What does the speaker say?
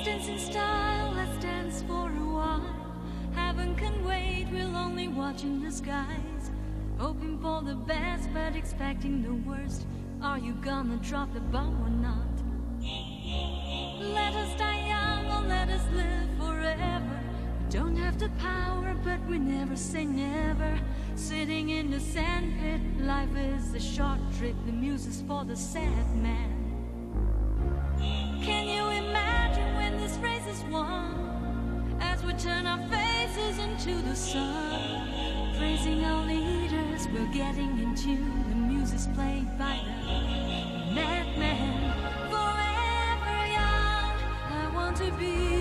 dance in style, let's dance for a while. Heaven can wait, we're only watching the skies. Hoping for the best, but expecting the worst. Are you gonna drop the bomb or not? Let us die young or let us live forever. We don't have the power, but we never say never. Sitting in the sandpit, life is a short trip. The muse's for the sad man. Can you imagine when this race is won? As we turn our faces into the sun, praising our leaders, we're getting in tune. The music's played by the madman. Forever young, I want to be